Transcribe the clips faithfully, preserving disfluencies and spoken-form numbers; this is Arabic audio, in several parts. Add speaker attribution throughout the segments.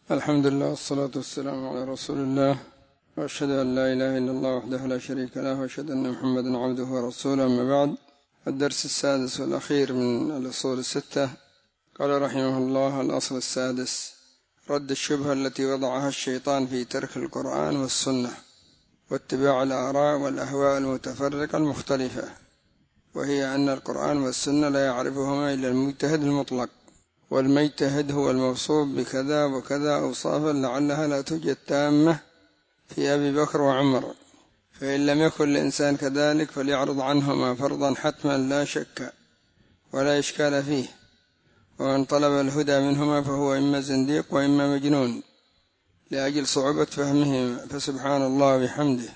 Speaker 1: الحمد لله والصلاة والسلام على رسول الله، وأشهد أن لا إله إلا الله وحده لا شريك له، وأشهد أن محمدا عبده ورسوله. أما بعد، الدرس السادس والأخير من الأصول الستة. قال رحمه الله: الأصل السادس: رد الشبهة التي وضعها الشيطان في ترك القرآن والسنة واتباع الآراء والأهواء المتفرقة المختلفة، وهي أن القرآن والسنة لا يعرفهما إلا المجتهد المطلق، والمجتهد هو الموصوف بكذا وكذا أوصافا لعلها لا توجد تامة في أبي بكر وعمر، فإن لم يكن الإنسان كذلك فليعرض عنهما فرضا حتما لا شك ولا إشكال فيه، ومن طلب الهدى منهما فهو إما زنديق وإما مجنون لأجل صعوبة فهمهما. فسبحان الله بحمده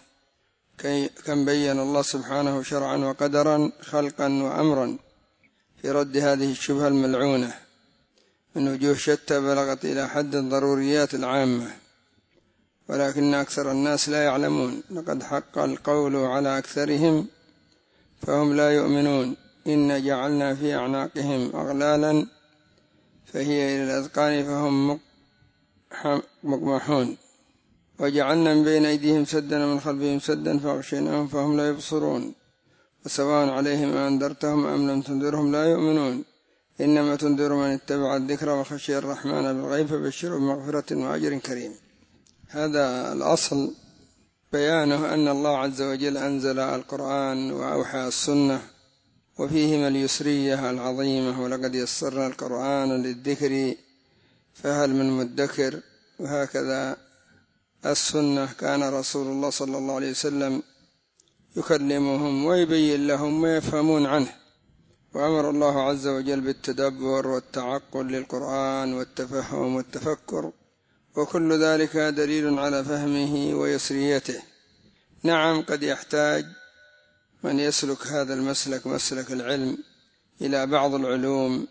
Speaker 1: كم بين الله سبحانه شرعا وقدرا خلقا وأمرا في رد هذه الشبهة الملعونة من وجوه شتى بلغت إلى حد الضروريات العامة، ولكن أكثر الناس لا يعلمون. لقد حق القول على أكثرهم فهم لا يؤمنون. إن جعلنا في أعناقهم أغلالا فهي إلى الأذقان فهم مقمحون، وجعلنا من بين أيديهم سدا ومن خلفهم سدا فأغشيناهم فهم لا يبصرون، وسواء عليهم أنذرتهم أم لم تنذرهم لا يؤمنون. إنما تنذر من اتبع الذكر وخشي الرحمن بالغيب فبشره بمغفرة وأجر كريم. هذا الأصل بيانه أن الله عز وجل أنزل القرآن وأوحى السنة وفيهما اليسرية العظيمة، ولقد يسرنا القرآن للذكر فهل من مدكر. وهكذا السنة كان رسول الله صلى الله عليه وسلم يكلمهم ويبين لهم ما يفهمون عنه، وأمر الله عز وجل بالتدبر والتعقل للقرآن والتفهم والتفكر، وكل ذلك دليل على فهمه ويسريته. نعم، قد يحتاج من يسلك هذا المسلك مسلك العلم إلى بعض العلوم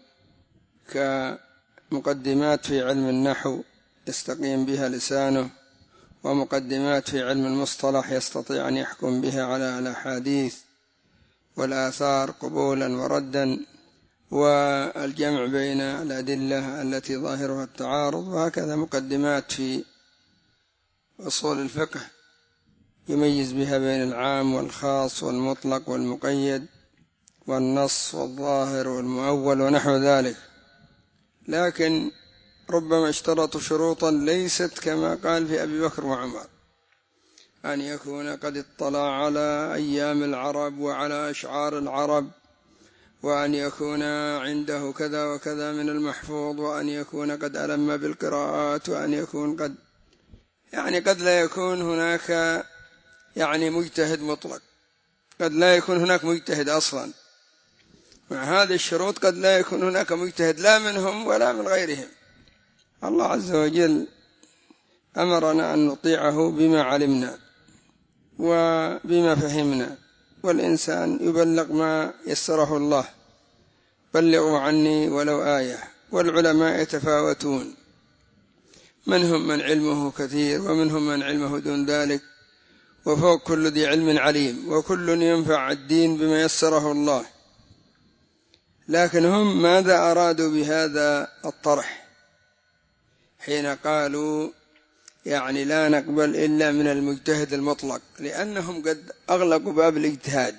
Speaker 1: كمقدمات في علم النحو يستقيم بها لسانه، ومقدمات في علم المصطلح يستطيع أن يحكم بها على الأحاديث والآثار قبولا وردا، والجمع بين الأدلة التي ظاهرها التعارض، وهكذا مقدمات في أصول الفقه يميز بها بين العام والخاص والمطلق والمقيد والنص والظاهر والمؤول ونحو ذلك. لكن ربما اشترطوا شروطا ليست كما قال في أبي بكر وعمر، أن يكون قد اطلع على أيام العرب وعلى أشعار العرب، وأن يكون عنده كذا وكذا من المحفوظ، وأن يكون قد ألم بالقراءات، وأن يكون قد يعني قد لا يكون هناك يعني مجتهد مطلق، قد لا يكون هناك مجتهد أصلا. مع هذه الشروط قد لا يكون هناك مجتهد لا منهم ولا من غيرهم. الله عز وجل أمرنا أن نطيعه بما علمنا وبما فهمنا، والإنسان يبلغ ما يسره الله، بلغوا عني ولو آية. والعلماء يتفاوتون، منهم من علمه كثير ومنهم من علمه دون ذلك، وفوق كل ذي علم عليم، وكل ينفع الدين بما يسره الله. لكن هم ماذا أرادوا بهذا الطرح حين قالوا يعني لا نقبل إلا من المجتهد المطلق؟ لأنهم قد أغلقوا باب الاجتهاد.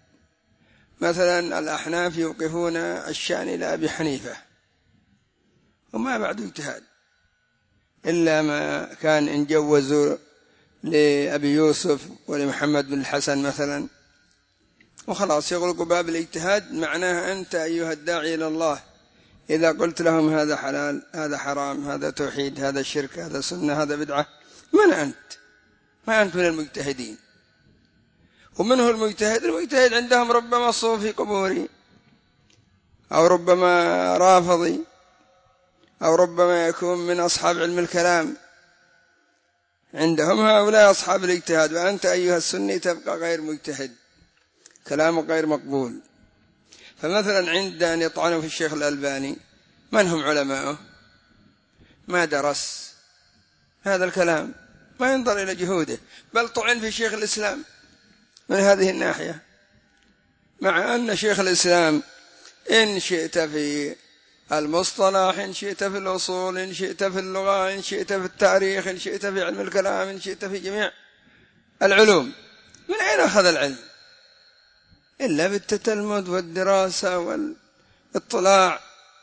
Speaker 1: مثلا الأحناف يوقفون الشأن إلى أبي حنيفة وما بعد اجتهاد إلا ما كان إن جوزوا لأبي يوسف ولمحمد بن الحسن مثلا، وخلاص يغلقوا باب الاجتهاد. معناها أنت أيها الداعي إلى الله إذا قلت لهم هذا حلال هذا حرام هذا توحيد هذا شرك هذا سنة هذا بدعة، من أنت؟ ما أنت من المجتهدين. ومنه المجتهد المجتهد عندهم ربما صوفي قبوري، أو ربما رافضي، أو ربما يكون من أصحاب علم الكلام. عندهم هؤلاء أصحاب الاجتهاد، وأنت أيها السني تبقى غير مجتهد، كلامك غير مقبول. فمثلا عند أن يطعنوا في الشيخ الألباني، من هم علماؤه؟ ما درس هذا الكلام، ما ينظر إلى جهوده، بل طعن في شيخ الإسلام من هذه الناحية، مع أن شيخ الإسلام إن شئت في المصطلح، إن شئت في الأصول، إن شئت في اللغة، إن شئت في التاريخ، إن شئت في علم الكلام، إن شئت في جميع العلوم. من أين أخذ العلم إلا بالتتلمذ والدراسة والاطلاع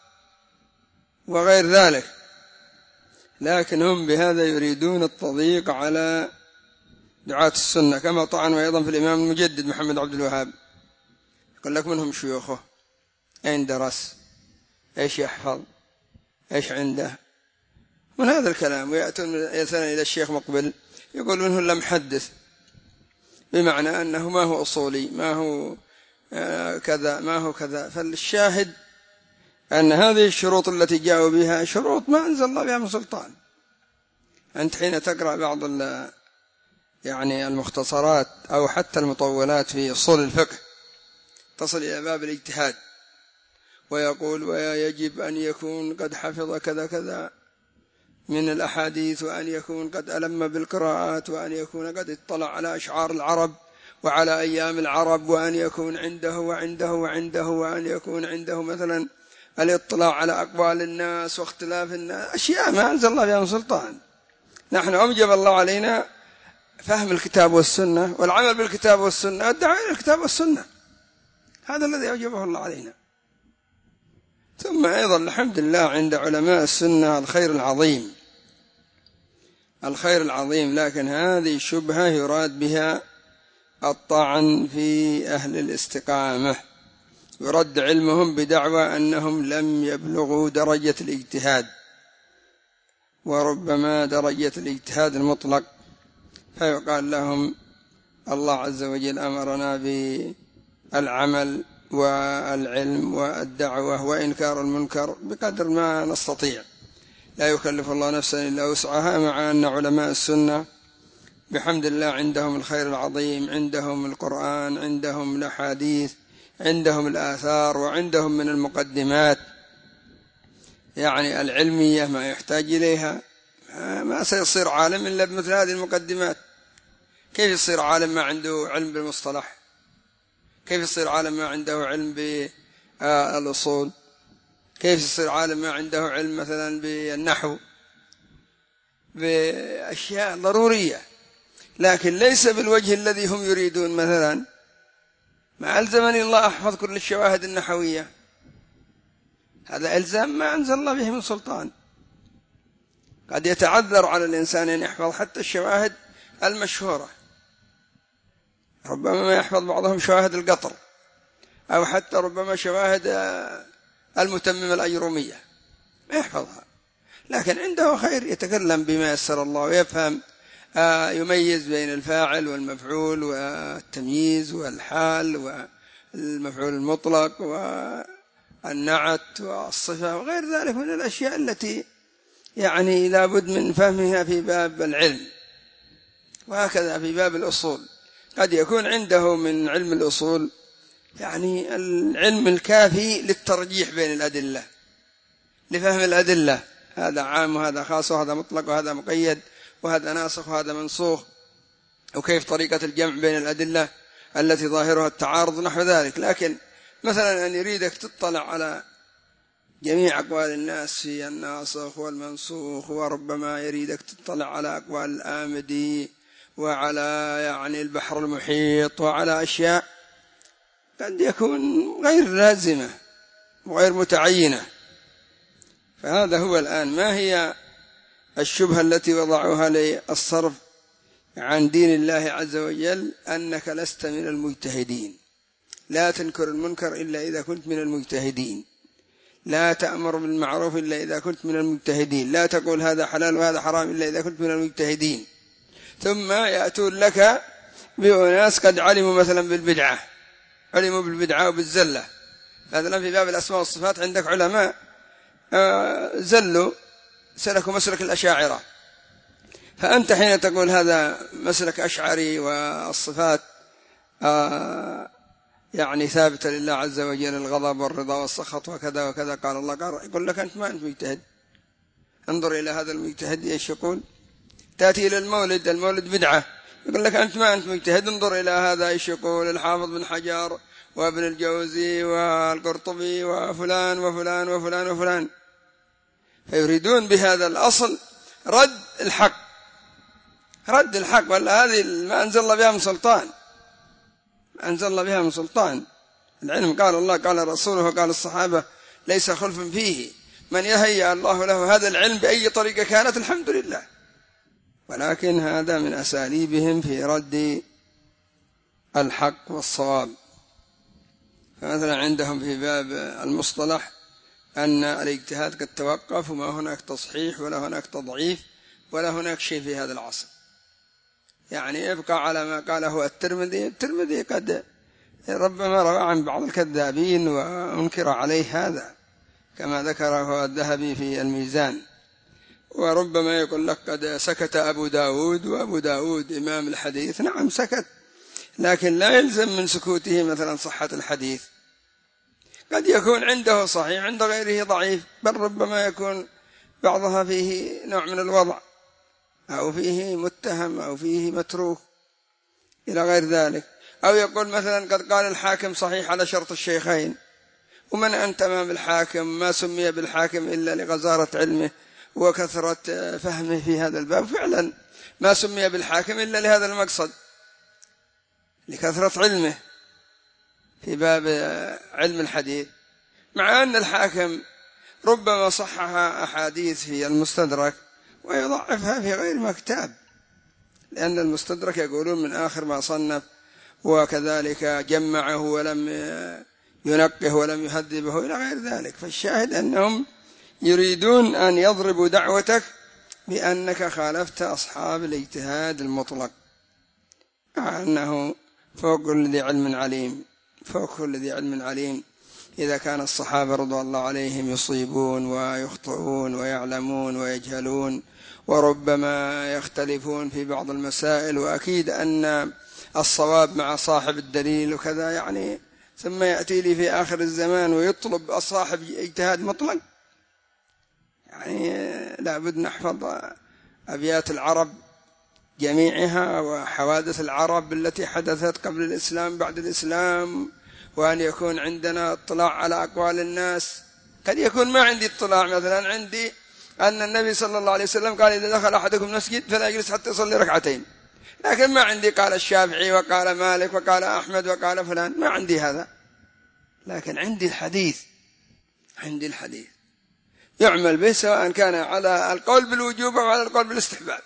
Speaker 1: وغير ذلك؟ لكن هم بهذا يريدون التضييق على دعاة السنة، كما طعنوا أيضا في الإمام المجدد محمد عبد الوهاب. يقول لك منهم شيوخه، أين درس، إيش يحفظ، إيش عنده، من هذا الكلام. ويأتون إلى الشيخ مقبل يقولون لم حدث، بمعنى أنه ما هو أصولي، ما هو كذا، ما هو كذا. فالشاهد أن هذه الشروط التي جاءوا بها شروط ما أنزل الله بها من سلطان. أنت حين تقرأ بعض يعني المختصرات أو حتى المطولات في أصول الفقه تصل إلى باب الاجتهاد، ويقول ويجب أن يكون قد حفظ كذا كذا من الأحاديث، وأن يكون قد ألم بالقراءات، وأن يكون قد اطلع على أشعار العرب وعلى أيام العرب، وأن يكون عنده وعنده وعنده وأن يكون عنده مثلا الاطلاع على أقوال الناس واختلاف الناس، أشياء ما أنزل الله بها من سلطان. نحن أوجب الله علينا فهم الكتاب والسنة والعمل بالكتاب والسنة والدعوة إلى الكتاب والسنة، هذا الذي أوجبه الله علينا. ثم أيضا الحمد لله عند علماء السنة الخير العظيم، الخير العظيم. لكن هذه شبهة يراد بها الطعن في أهل الاستقامة، يرد علمهم بدعوى أنهم لم يبلغوا درجة الاجتهاد، وربما درجة الاجتهاد المطلق، فيقال لهم الله عز وجل أمرنا بالعمل والعلم والدعوة وإنكار المنكر بقدر ما نستطيع، لا يكلف الله نفسا إلا وسعها. مع أن علماء السنة بحمد الله عندهم الخير العظيم، عندهم القرآن، عندهم الأحاديث، عندهم الآثار، وعندهم من المقدمات يعني العلمية ما يحتاج إليها. ما سيصير عالم إلا بمثل هذه المقدمات. كيف يصير عالم ما عنده علم بالمصطلح؟ كيف يصير عالم ما عنده علم بالأصول؟ كيف يصير عالم ما عنده علم مثلا بالنحو، بأشياء ضرورية، لكن ليس بالوجه الذي هم يريدون. مثلا ما ألزمني الله أحفظ كل الشواهد النحوية، هذا إلزام ما أنزل الله به من سلطان. قد يتعذر على الإنسان أن يحفظ حتى الشواهد المشهورة، ربما ما يحفظ بعضهم شواهد القطر، أو حتى ربما شواهد المتممة الأجرومية ما يحفظها، لكن عنده خير يتكلم بما يسر الله ويفهم، يميز بين الفاعل والمفعول والتمييز والحال والمفعول المطلق والنعت والصفة وغير ذلك من الأشياء التي يعني لا بد من فهمها في باب العلم. وهكذا في باب الأصول قد يكون عنده من علم الأصول يعني العلم الكافي للترجيح بين الأدلة، لفهم الأدلة، هذا عام وهذا خاص وهذا مطلق وهذا مقيد وهذا ناسخ وهذا منسوخ، وكيف طريقة الجمع بين الأدلة التي ظاهرها التعارض نحو ذلك. لكن مثلا أن يريدك تطلع على جميع أقوال الناس في الناسخ والمنسوخ، وربما يريدك تطلع على أقوال الآمدي وعلى يعني البحر المحيط وعلى أشياء قد يكون غير لازمة وغير متعينة. فهذا هو الآن. ما هي الشبهة التي وضعوها للصرف عن دين الله عز وجل؟ أنك لست من المجتهدين، لا تنكر المنكر إلا إذا كنت من المجتهدين، لا تأمر بالمعروف إلا إذا كنت من المجتهدين، لا تقول هذا حلال وهذا حرام إلا إذا كنت من المجتهدين. ثم يأتون لك بأناس قد علموا مثلا بالبدعة، علموا بالبدعة وبالزلة. مثلا في باب الأسماء والصفات عندك علماء زلوا سلكوا مسلك الأشاعرة، فأنت حين تقول هذا مسلك أشعري والصفات يعني ثابتة لله عز وجل، الغضب والرضا والسخط وكذا وكذا قال الله قال، يقول لك أنت ما أنت مجتهد. انظر إلى هذا المجتهد ايش يقول. تأتي إلى المولد، المولد بدعة، يقول لك أنت ما أنت مجتهد، انظر إلى هذا إيش يقول الحافظ بن حجر وابن الجوزي والقرطبي وفلان وفلان وفلان وفلان. فيريدون بهذا الأصل رد الحق، رد الحق، ولا هذه ما أنزل الله بها من سلطان، ما أنزل الله بها من سلطان. العلم قال الله قال رسوله وقال الصحابة ليس خلف فيه، من يهيأ الله له هذا العلم بأي طريقة كانت الحمد لله. ولكن هذا من أساليبهم في رد الحق والصواب. فمثلا عندهم في باب المصطلح أن الاجتهاد قد توقف وما هناك تصحيح ولا هناك تضعيف ولا هناك شيء في هذا العصر، يعني يبقى على ما قاله الترمذي. الترمذي قد ربما روى عن بعض الكذابين وأنكر عليه هذا كما ذكره الذهبي في الميزان، وربما يقول لك قد سكت أبو داود، وأبو داود إمام الحديث، نعم سكت، لكن لا يلزم من سكوته مثلا صحة الحديث، قد يكون عنده صحيح عند غيره ضعيف، بل ربما يكون بعضها فيه نوع من الوضع أو فيه متهم أو فيه متروك إلى غير ذلك. أو يقول مثلا قد قال الحاكم صحيح على شرط الشيخين، ومن أنت أمام الحاكم؟ ما سمي بالحاكم إلا لغزارة علمه وكثرة فهمه في هذا الباب، فعلا ما سمي بالحاكم إلا لهذا المقصد، لكثرة علمه في باب علم الحديث، مع أن الحاكم ربما صحح أحاديث في المستدرك ويضعفها في غير مكتاب، لأن المستدرك يقولون من آخر ما صنف، وكذلك جمعه ولم ينقه ولم يهذبه إلى غير ذلك. فالشاهد أنهم يريدون أن يضربوا دعوتك بأنك خالفت أصحاب الاجتهاد المطلق، مع أنه فوق كل ذي علم عليم، فوق كل ذي علم عليم. إذا كان الصحابة رضي الله عليهم يصيبون ويخطئون ويعلمون ويجهلون وربما يختلفون في بعض المسائل، وأكيد أن الصواب مع صاحب الدليل وكذا، يعني ثم يأتي لي في آخر الزمان ويطلب الصاحب اجتهاد مطلق، يعني لابد نحفظ أبيات العرب جميعها وحوادث العرب التي حدثت قبل الإسلام بعد الإسلام، وأن يكون عندنا اطلاع على أقوال الناس. قد يكون ما عندي اطلاع، مثلا عندي أن النبي صلى الله عليه وسلم قال إذا دخل أحدكم مسجد فلا يجلس حتى يصلي ركعتين، لكن ما عندي قال الشافعي وقال مالك وقال أحمد وقال فلان، ما عندي هذا، لكن عندي الحديث، عندي الحديث يعمل به سواء كان على القول بالوجوب أو على القول بالاستحباب،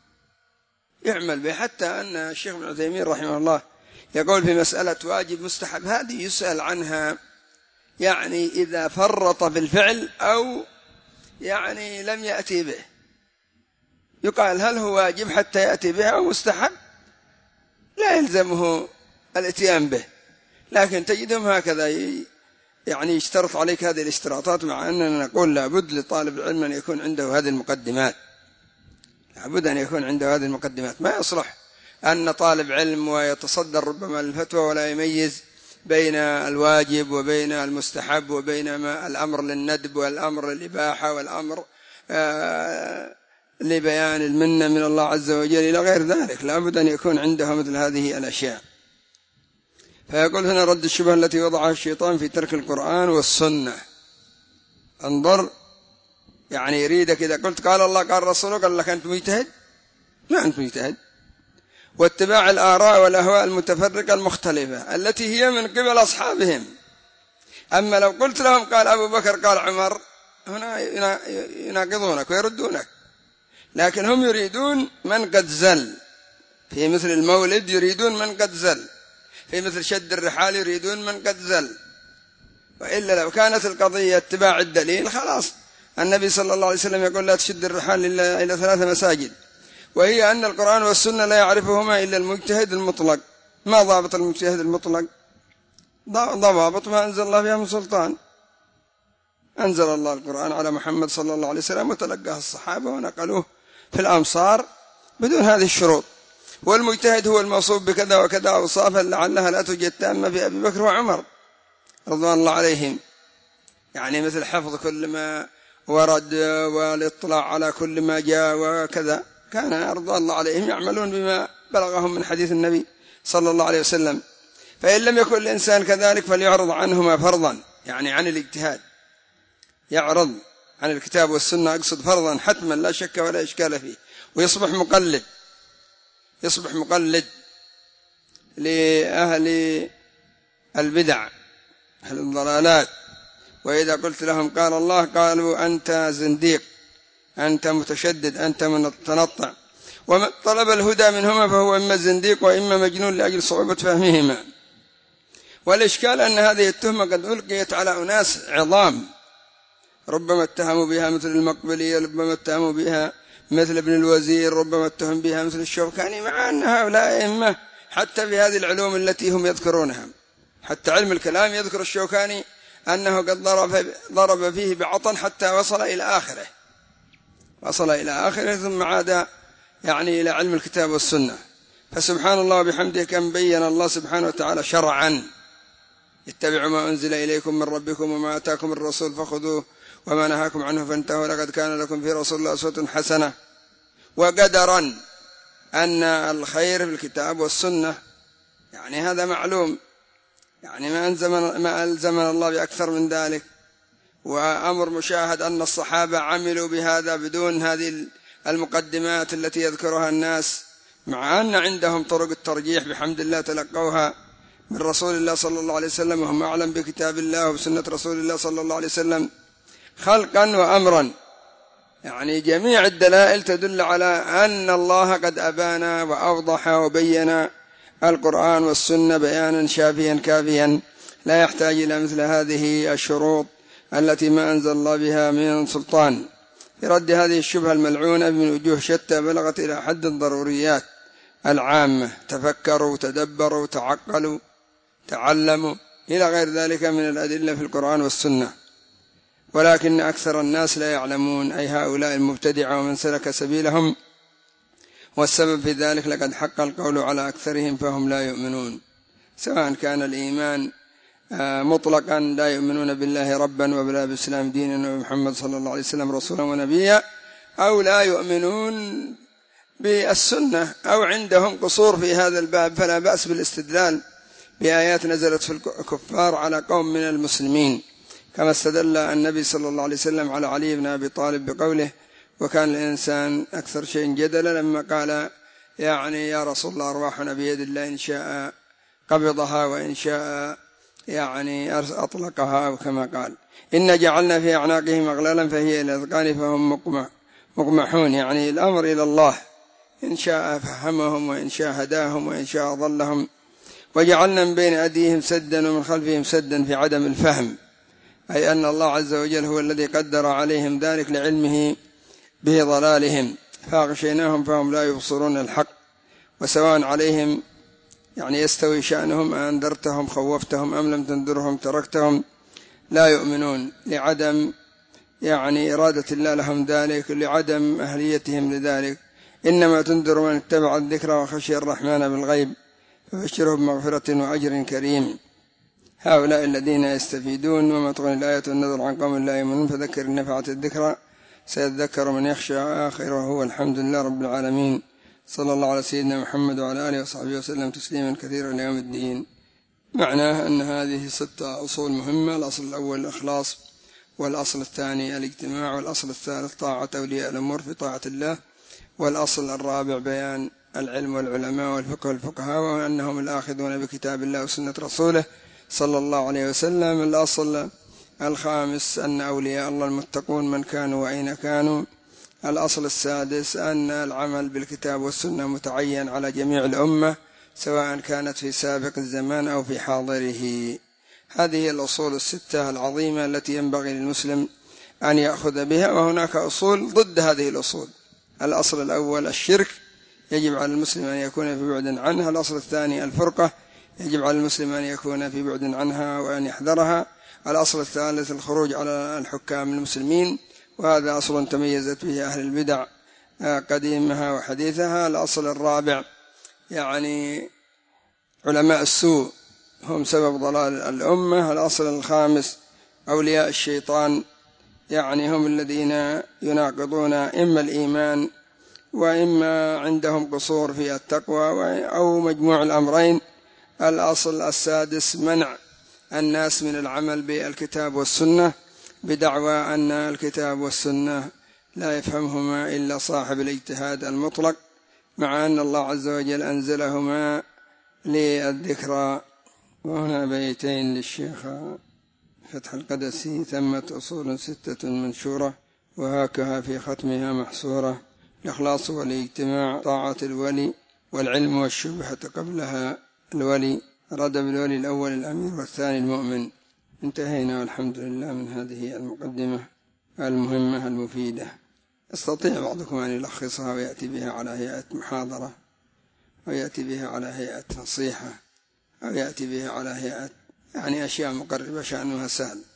Speaker 1: يعمل به. حتى أن الشيخ ابن عثيمين رحمه الله يقول في مسألة واجب مستحب هذه يسأل عنها، يعني إذا فرط بالفعل أو يعني لم يأتي به، يقال هل هو واجب حتى يأتي به أو مستحب؟ لا يلزمه الاتيان به، لكن تجدهم هكذا يعني يشترط عليك هذه الاشتراطات، مع أننا نقول لابد لطالب العلم أن يكون عنده هذه المقدمات، لابد أن يكون عنده هذه المقدمات. ما يصلح أن طالب علم ويتصدر ربما للفتوى ولا يميز بين الواجب وبين المستحب وبين ما الأمر للندب والأمر للإباحة والأمر آه لبيان المنة من الله عز وجل إلى غير ذلك، لابد أن يكون عنده مثل هذه الأشياء. فيقول هنا رد الشبهة التي وضعها الشيطان في ترك القرآن والسنة. انظر، يعني يريدك إذا قلت قال الله قال رسوله قال لك أنت مجتهد، ما أنت مجتهد، واتباع الآراء والأهواء المتفرقة المختلفة التي هي من قبل أصحابهم. أما لو قلت لهم قال أبو بكر قال عمر، هنا يناقضونك ويردونك، لكن هم يريدون من قد زل، في مثل المولد يريدون من قد زل، في مثل شد الرحال يريدون من قد زل. وإلا لو كانت القضية اتباع الدليل خلاص، النبي صلى الله عليه وسلم يقول لا تشد الرحال إلا إلى ثلاث مساجد، وهي أن القرآن والسنة لا يعرفهما إلا المجتهد المطلق. ما ضابط المجتهد المطلق؟ ضابط ما أنزل الله بها من سلطان. أنزل الله القرآن على محمد صلى الله عليه وسلم وتلقاه الصحابة ونقلوه في الأمصار بدون هذه الشروط. والمجتهد هو الموصوف بكذا وكذا أوصافا لعلها لا توجد تامة في أبي بكر وعمر رضوان الله عليهم، يعني مثل حفظ كل ما ورد والاطلاع على كل ما جاء وكذا، كان رضوان الله عليهم يعملون بما بلغهم من حديث النبي صلى الله عليه وسلم. فإن لم يكن الإنسان كذلك فليعرض عنهما فرضا، يعني عن الاجتهاد، يعرض عن الكتاب والسنة، أقصد فرضا حتما لا شك ولا إشكال فيه، ويصبح مقلد، يصبح مقلد لأهل البدع أهل الضلالات. وإذا قلت لهم قال الله قالوا أنت زنديق، أنت متشدد، أنت متنطع. ومن طلب الهدى منهما فهو إما زنديق وإما مجنون لأجل صعوبة فهمهما. والإشكال أن هذه التهمة قد ألقيت على أناس عظام، ربما اتهموا بها مثل المقبلية، ربما اتهموا بها مثل ابن الوزير، ربما اتهم بها مثل الشوكاني، مع أن هؤلاء أئمة حتى في هذه العلوم التي هم يذكرونها. حتى علم الكلام يذكر الشوكاني أنه قد ضرب, ضرب فيه بعطن حتى وصل إلى آخره، وصل إلى آخره ثم عاد يعني إلى علم الكتاب والسنة. فسبحان الله بحمده كم بين الله سبحانه وتعالى شرعا: اتبعوا ما أنزل إليكم من ربكم وما آتاكم الرسول فخذوه وما نهاكم عنه فانتهوا لقد كان لكم في رسول الله أسوة حسنة. وقدرا أن الخير في الكتاب والسنة، يعني هذا معلوم، يعني ما ألزمنا, ما ألزمنا الله بأكثر من ذلك. وأمر مشاهد أن الصحابة عملوا بهذا بدون هذه المقدمات التي يذكرها الناس، مع أن عندهم طرق الترجيح بحمد الله تلقوها من رسول الله صلى الله عليه وسلم، وهم أعلم بكتاب الله وبسنة رسول الله صلى الله عليه وسلم خلقا وأمرا. يعني جميع الدلائل تدل على أن الله قد أبان وأوضح وبين القرآن والسنة بيانا شافيا كافيا، لا يحتاج إلى مثل هذه الشروط التي ما أنزل الله بها من سلطان. في رد هذه الشبهة الملعونة من وجوه شتى بلغت إلى حد الضروريات العامة: تفكروا، تدبروا، تعقلوا، تعلموا، إلى غير ذلك من الأدلة في القرآن والسنة. ولكن أكثر الناس لا يعلمون، أي هؤلاء المبتدعة ومن سلك سبيلهم، والسبب في ذلك لقد حق القول على أكثرهم فهم لا يؤمنون، سواء كان الإيمان مطلقا لا يؤمنون بالله ربا وبلا بالإسلام دينا ومحمد صلى الله عليه وسلم رسولا ونبيا، أو لا يؤمنون بالسنة، أو عندهم قصور في هذا الباب، فلا بأس بالاستدلال بآيات نزلت في الكفار على قوم من المسلمين، كما استدل النبي صلى الله عليه وسلم على علي بن أبي طالب بقوله: وكان الإنسان أكثر شيء جدلا، لما قال يعني يا رسول الله أرواحنا بيد الله إن شاء قبضها وإن شاء يعني أطلقها، وكما قال: إن جعلنا في أعناقهم أغلالا فهي إلى الأذقان فهم مقمحون. يعني الأمر إلى الله، إن شاء فهمهم وإن شاء هداهم وإن شاء ضلهم. وجعلنا من بين أيديهم سدا ومن خلفهم سدا في عدم الفهم، أي أن الله عز وجل هو الذي قدر عليهم ذلك لعلمه به ضلالهم، فأغشيناهم فهم لا يبصرون الحق. وسواء عليهم يعني يستوي شأنهم أنذرتهم خوفتهم أم لم تنذرهم تركتهم لا يؤمنون، لعدم يعني إرادة الله لهم ذلك، لعدم أهليتهم لذلك. إنما تنذر من اتبع الذكر وخشي الرحمن بالغيب فبشره بمغفرة وأجر كريم. هؤلاء الذين يستفيدون وما تغني الآية والنذر عن قوم لا يؤمنون فذكر إن نفعت الذكرى سيذكر من يخشى آخره. وهو الحمد لله رب العالمين، صلى الله على سيدنا محمد وعلى آله وصحبه وسلم تسليما كثيرا ليوم الدين. معناه أن هذه ستة أصول مهمة: الأصل الأول الإخلاص، والأصل الثاني الاجتماع، والأصل الثالث طاعة أولياء الأمور في طاعة الله، والأصل الرابع بيان العلم والعلماء والفقه والفقهاء وأنهم الآخذون بكتاب الله وسنة رسوله صلى الله عليه وسلم. الأصل الخامس أن أولياء الله المتقون من كانوا وأين كانوا. الأصل السادس أن العمل بالكتاب والسنة متعين على جميع الأمة سواء كانت في سابق الزمان أو في حاضره. هذه الأصول الستة العظيمة التي ينبغي للمسلم أن يأخذ بها، وهناك أصول ضد هذه الأصول. الأصل الأول الشرك، يجب على المسلم أن يكون في بعد عنها. الأصل الثاني الفرقة، يجب على المسلم أن يكون في بعد عنها وأن يحذرها. الأصل الثالث الخروج على الحكام المسلمين، وهذا أصل تميزت به أهل البدع قديمها وحديثها. الأصل الرابع يعني علماء السوء هم سبب ضلال الأمة. الأصل الخامس أولياء الشيطان، يعني هم الذين يناقضون إما الإيمان وإما عندهم قصور في التقوى أو مجموع الأمرين. الأصل السادس منع الناس من العمل بالكتاب والسنة بدعوى أن الكتاب والسنة لا يفهمهما إلا صاحب الاجتهاد المطلق، مع أن الله عز وجل أنزلهما للذكرى. وهنا بيتين للشيخ فتح القدسي: ثمة أصول ستة منشورة وهاكها في ختمها محصورة، الإخلاص والاجتماع، طاعة الولي، والعلم والشبهة قبلها الولي، رد بالولي الأول الأمير والثاني المؤمن. انتهينا والحمد لله من هذه المقدمة المهمة المفيدة. يستطيع بعضكم أن يلخصها ويأتي بها على هيئة محاضرة، أو يأتي بها على هيئة نصيحة، أو يأتي بها على هيئة يعني أشياء مقربة شأنها سهل.